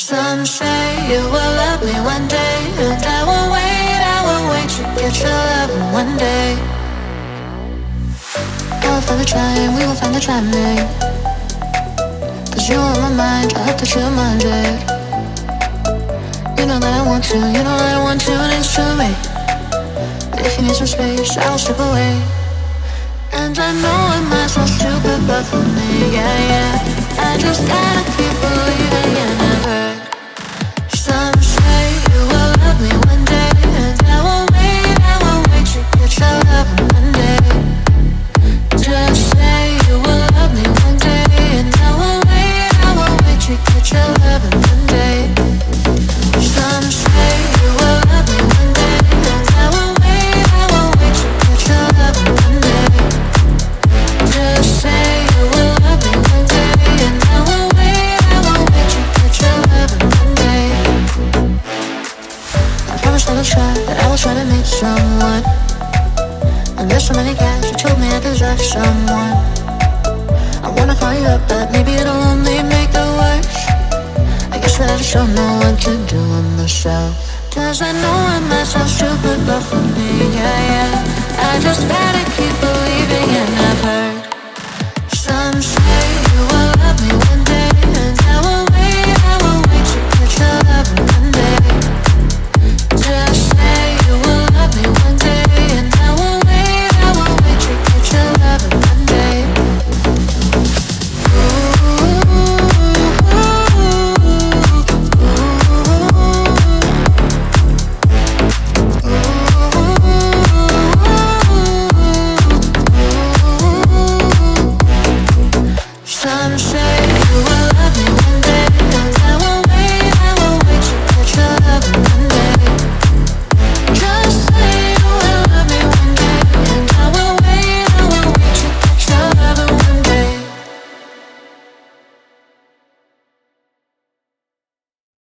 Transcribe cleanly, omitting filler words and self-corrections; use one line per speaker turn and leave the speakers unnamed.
Some say you will love me one day, and I will wait to get your love one day. I will find the time, we will find the timing. Cause you're on my mind, I hope that you're minded. You know that I want to, you know that I want to next to me. But if you need some space, I will step away. And I know it might sound stupid, but for me, yeah, yeah, I just gotta keep believing in never. Some say you will love me one day, and I will wait to get your love one day. Just say you will love me one day, and I will wait to get your love one day. Some say you will love me one day, and I will wait to get your love one day. Just say you will love me one day, and I will wait to get your love one day. I promise that I will try to meet someone. And there's so many guys who told me I deserve someone. I wanna call you up, but maybe it'll only make it worse. I guess that I just don't know what to do with myself. Cause I know I might sound stupid, but for me, yeah, yeah, I just gotta keep